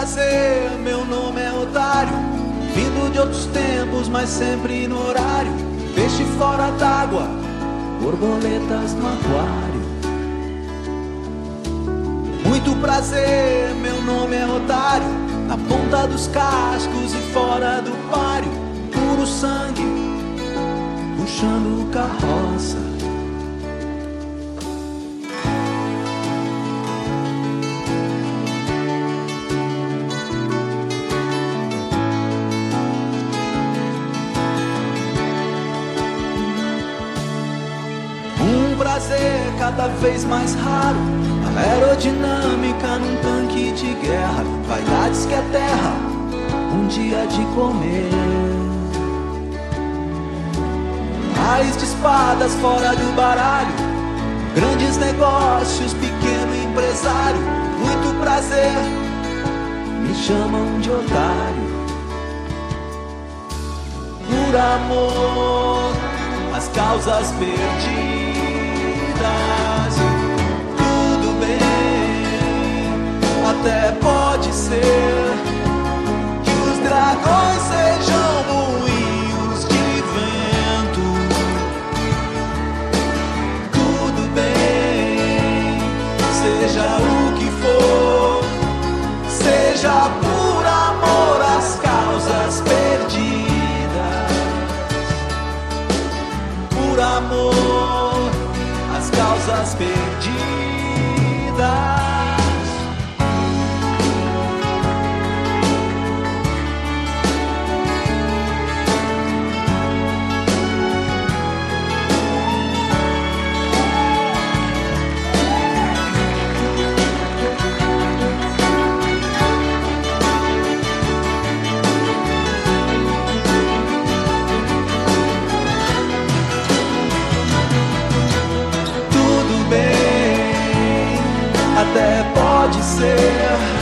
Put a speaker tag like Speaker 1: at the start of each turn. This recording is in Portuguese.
Speaker 1: prazer, meu nome é Otário, vindo de outros tempos, mas sempre no horário. Peixe fora d'água, borboletas no aquário. Muito prazer, meu nome é Otário, na ponta dos cascos e fora do páreo. Puro sangue, puxando carroça. Um prazer cada vez mais raro, a aerodinâmica num tanque de guerra. Vaidades que a terra um dia de comer. Raiz de espadas fora do baralho, grandes negócios, pequeno empresário. Muito prazer, me chamam de otário. Por amor, as causas perdidas. Tudo bem, até pode ser que os dragões sejam moinhos de vento. Tudo bem, seja o que for, seja por amor às causas perdidas. Por amor, as causas perdidas. Até pode ser